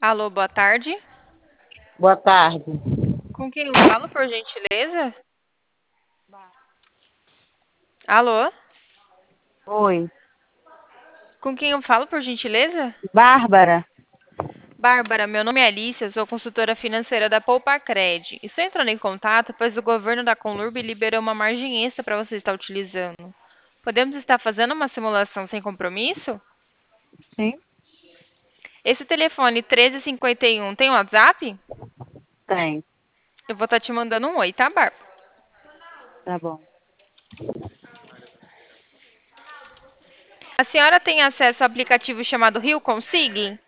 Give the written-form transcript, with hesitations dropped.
Alô, boa tarde. Boa tarde. Com quem eu falo, por gentileza? Alô? Oi. Com quem eu falo, por gentileza? Bárbara? Bárbara, meu nome é Alice, eu sou consultora financeira da Poupacred. Estou entrando em contato, pois o governo da Conlurb liberou uma margem extra para você estar utilizando. Podemos estar fazendo uma simulação sem compromisso? Sim, Esse telefone 1351 tem WhatsApp? tem. Eu vou estar te mandando um oi, tá, Bárbara? Tá bom. A senhora tem acesso ao aplicativo chamado Rio Consig?